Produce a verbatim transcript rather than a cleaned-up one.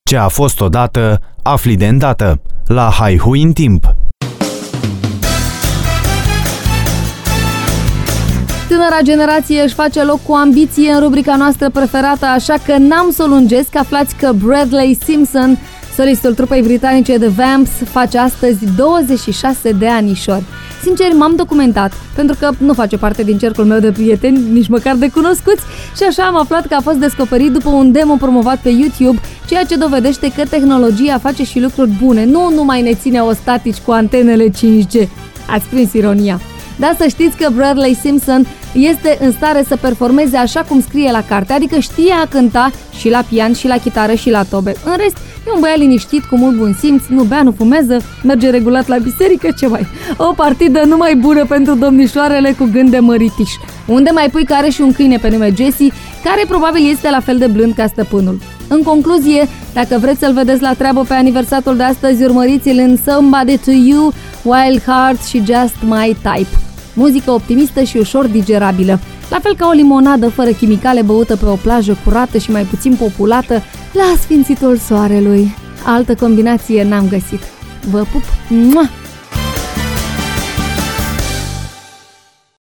Ce a fost odată, afli de îndată. La Haihui în timp. Tânăra generație își face loc cu ambiție în rubrica noastră preferată, așa că n-am să o lungesc. Aflați că Bradley Simpson, solistul trupei britanice The Vamps, face astăzi douăzeci și șase de anișori. Sincer, m-am documentat, pentru că nu face parte din cercul meu de prieteni, nici măcar de cunoscuți, și așa am aflat că a fost descoperit după un demo promovat pe YouTube, ceea ce dovedește că tehnologia face și lucruri bune, nu numai ne ține ostatici cu antenele cinci G. Ați prins ironia. Dar să știți că Bradley Simpson este în stare să performeze așa cum scrie la carte, adică știe a cânta și la pian, și la chitară, și la tobe. În rest, e un băiat liniștit, cu mult bun simț, nu bea, nu fumează, merge regulat la biserică, ce mai. O partidă numai bună pentru domnișoarele cu gând de măritiș. Unde mai pui că are și un câine pe nume Jesse, care probabil este la fel de blând ca stăpânul. În concluzie, dacă vreți să-l vedeți la treabă pe aniversatul de astăzi, urmăriți-l în Somebody to You, Wild Hearts și Just My Type. Muzică optimistă și ușor digerabilă, la fel ca o limonadă fără chimicale băută pe o plajă curată și mai puțin populată la sfințitul soarelui. Altă combinație n-am găsit. Vă pup! Mua!